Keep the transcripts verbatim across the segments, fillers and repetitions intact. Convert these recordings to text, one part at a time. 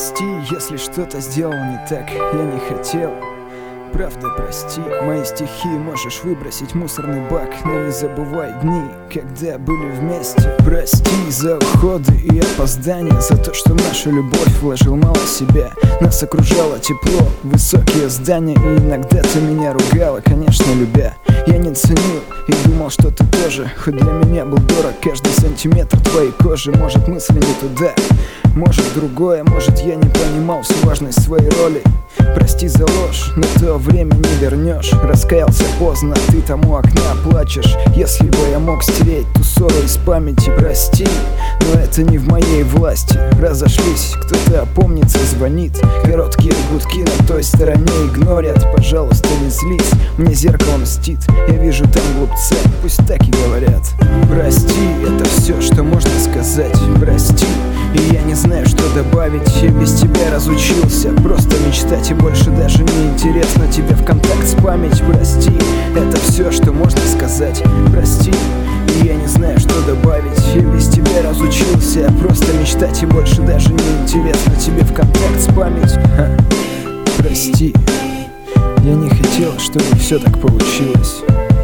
Прости, если что-то сделал не так, я не хотел. Правда, прости, мои стихи можешь выбросить в мусорный бак, но не забывай дни, когда были вместе. Прости за уходы и опоздания, за то, что в нашу любовь вложил мало себя. Нас окружало тепло, высокие здания, и иногда ты меня ругала, конечно, любя. Я не ценил и думал, что ты тоже, хоть для меня был дорог каждый сантиметр твоей кожи. Может, мысли не туда, может другое, может я не понимал всю важность своей роли. Прости за ложь, но то время не вернешь. Раскаялся поздно, ты тому окна плачешь. Если бы я мог стереть ту ссору из памяти, прости, но это не в моей власти. Разошлись, кто-то опомнится, звонит. Короткие гудки на той стороне игнорят. Пожалуйста, не злись, мне зеркало мстит. Я вижу там глупца, пусть так и говорят. Прости, это все, что можно сказать. Прости, и я не знаю, что добавить. Я без тебя разучился просто мечтать, и больше даже не интересно тебе в контакт спамить. Прости, это все, что можно сказать. Прости, и я не знаю, что добавить. Я без тебя разучился просто мечтать, и больше даже не интересно тебе в контакт спамить. Ха. Прости, я не хотел, чтобы все так получилось.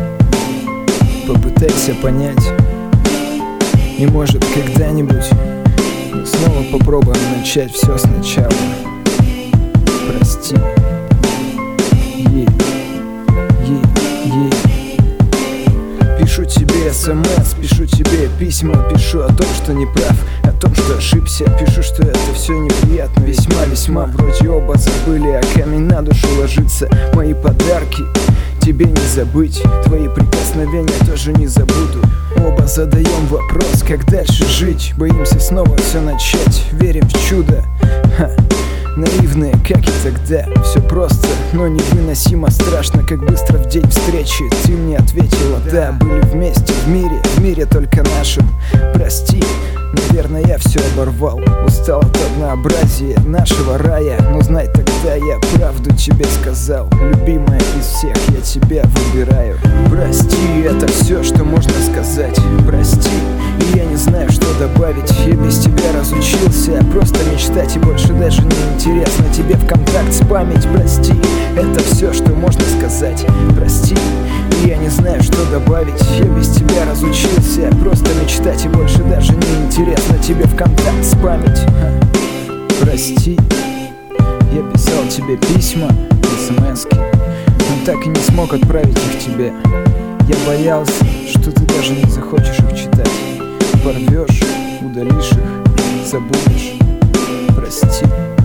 Попытайся понять, и может когда-нибудь мы снова попробуем начать все сначала. Прости. Ей, ей, ей. Пишу тебе смс, пишу тебе письма, пишу о том, что не прав, о том, что ошибся. Пишу, что это все неприятно, весьма-весьма. Вроде оба забыли, а камень на душу ложится. Мои подарки тебе не забыть, твои прикосновения тоже не забуду. Оба задаем вопрос, как дальше жить. Боимся снова все начать, верим в чудо. Ха. Наивные, как и тогда. Все просто, но невыносимо страшно, как быстро в день встречи ты мне ответила да. Были вместе в мире, в мире только нашем. Прости, наверное, я все оборвал. Устал от однообразия нашего рая. Но знай, тогда я правду тебе сказал. Любимая из всех, я тебя выбираю. Прости, это все, что можно сказать. Прости, и я не знаю, что добавить. Я без тебя разучился просто мечтать, и больше даже не интересно тебе в контакт спамить. Прости, это все, что можно сказать. Прости, и я не знаю, что добавить. Я без тебя разучился просто мечтать, и больше даже не интересно тебе в контакт спамить. Прости, я писал тебе письма, смски, но так и не смог отправить их тебе. Я боялся, что ты даже не захочешь их читать. Порвешь, удалишь их, забудешь. Прости.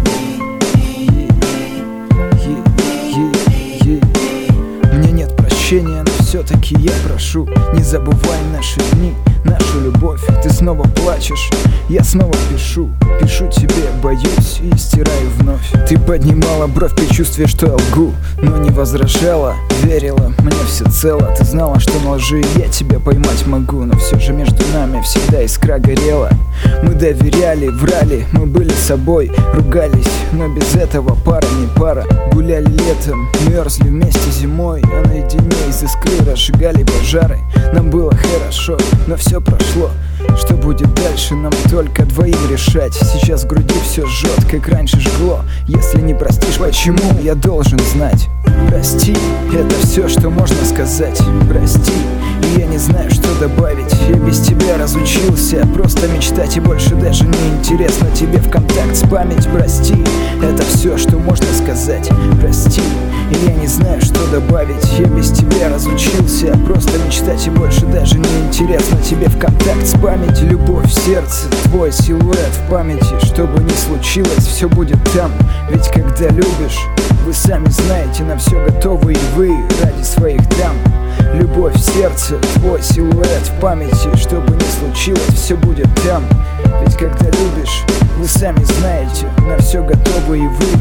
Ей, ей, ей, ей. Мне нет прощения, но все-таки я прошу, не забывай наши дни, нашу любовь. Ты снова плачешь, я снова пишу. Пишу тебе, боюсь и стираю вновь. Ты поднимала бровь при чувстве, что я лгу, но не возражала, верила мне всецело. Ты знала, что на лжи я тебя поймать могу, но все же между нами всегда искра горела. Мы доверяли, врали, мы были собой, ругались, но без этого пара не пара. Гуляли летом, мерзли вместе зимой, а наедине из искры разжигали пожары. Нам было хорошо, но все прошло. Что будет дальше, нам только двоим решать. Сейчас в груди все жжет, как раньше жгло. Если не простишь, почему, я должен знать. Прости, это все, что можно сказать. Прости, и я не знаю, что добавить. Я без тебя разучился просто мечтать, и больше даже не интересно тебе в контакт спамить. Прости, это все, что можно сказать. Прости, и я не знаю, что добавить. Я без тебя разучился просто мечтать, и больше даже не интересно тебе в контакт спамить. Любовь в сердце, твой силуэт в памяти. Что бы ни случилось, все будет там. Ведь когда любишь, вы сами знаете, на все готовы и вы ради своих дам. Любовь в сердце, твой силуэт в памяти. Что бы ни случилось, все будет там. Ведь когда любишь, вы сами знаете, на все готовы и вы